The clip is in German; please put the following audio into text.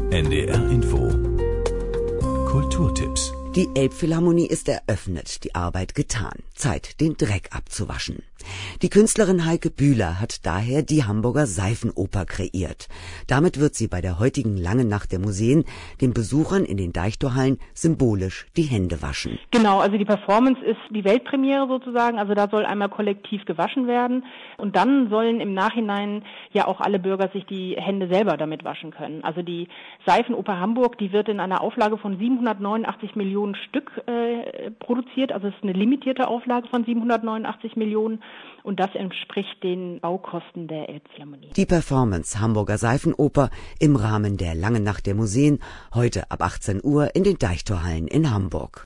NDR Info Kulturtipps. Die Elbphilharmonie ist eröffnet, die Arbeit getan. Zeit, den Dreck abzuwaschen. Die Künstlerin Heike Bühler hat daher die Hamburger Seifenoper kreiert. Damit wird sie bei der heutigen Langen Nacht der Museen den Besuchern in den Deichtorhallen symbolisch die Hände waschen. Genau, also die Performance ist die Weltpremiere sozusagen, also da soll einmal kollektiv gewaschen werden und dann sollen im Nachhinein ja auch alle Bürger sich die Hände selber damit waschen können. Also die Seifenoper Hamburg, die wird in einer Auflage von 789 Millionen Stück produziert, also es ist eine limitierte Auflage von 789 Millionen und das entspricht den Baukosten der Elbphilharmonie. Die Performance Hamburger Seifenoper im Rahmen der Langen Nacht der Museen heute ab 18 Uhr in den Deichtorhallen in Hamburg.